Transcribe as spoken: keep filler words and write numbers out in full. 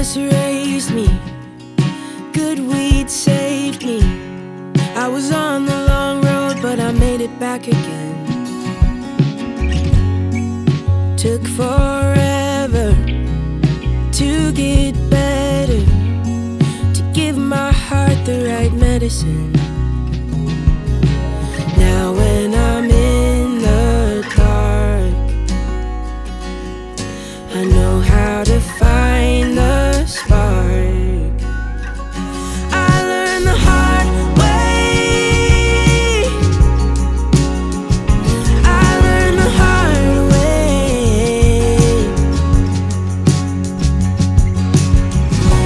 Success raised me, good weed saved me. I was on the long road, but I made it back again. Took forever to get better, to give my heart the right medicine.